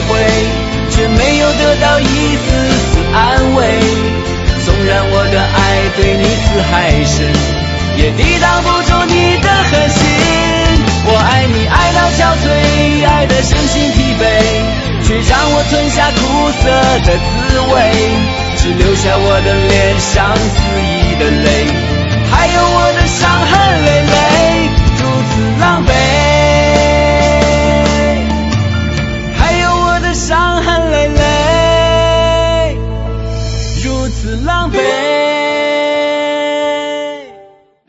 会，却没有得到一丝丝安慰。纵然我的爱对你似海深，也抵挡不住你的狠心。我爱你爱到憔悴，爱得身心疲惫，却让我吞下苦涩的滋味，只留下我的脸上肆意的泪，还有我的伤痕